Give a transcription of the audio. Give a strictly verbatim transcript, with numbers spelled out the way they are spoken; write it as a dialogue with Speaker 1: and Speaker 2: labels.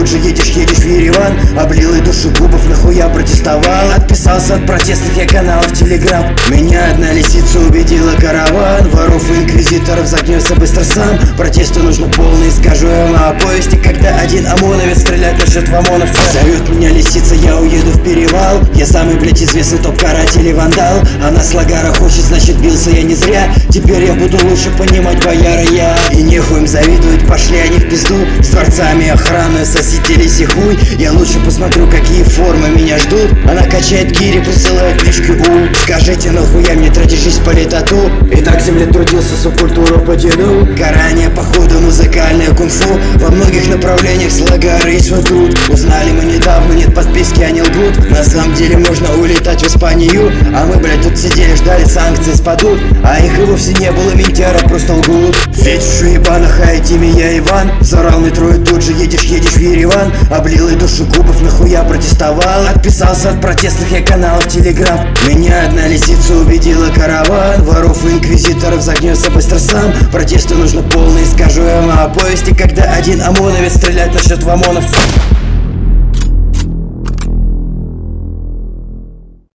Speaker 1: тут же едешь, едешь в Ереван. Облил и душу губов, нахуя протестовал. Отписался от протестных я каналов Телеграм. Меня одна лисица убедила караван. Воров и инквизиторов загнется быстро сам. Протесту нужно полный, скажу я вам о поезде, когда один ОМОНовец стрелять начнет в ОМОНовца. Зовет меня лисица, я уеду в перевал. Я самый, блять, известный топ-каратель и вандал. Она с лагара хочет, значит бился я не зря. Теперь я буду лучше понимать бояра я. И нехуй им завидуют, пошли они в пизду. С дворцами охраны сосителись и хуй. Я лучше посмотрю, какие формы меня ждут. Она качает гири, присылает клички У. Скажите, нахуя мне тратить жизнь по летоту? И так земле трудился, субкультуру потянул. Гарание, походу, музыкальное кунг-фу. Во многих направлениях с лагара и свой труд. Узнали мы недавно, нет подписки, они лгут. На самом деле можно улетать в Испанию. А мы, блядь, тут сидели, ждали, санкции спадут. А их и вовсе не было, ментяра просто лгут. Ведь в шуебанах, а эти я Иван. Взорал метро и тут же едешь, едешь в Ереван. Облил и душу губов, нахуя протестовал. Отписался от протестных я каналов Телеграм. Меня одна лисица убедила караван. Воров и инквизиторов загнется быстро сам. Протесту нужно полный, скажу я вам о поезде, когда один ОМОНовец стрелять начнет в ОМОНовца.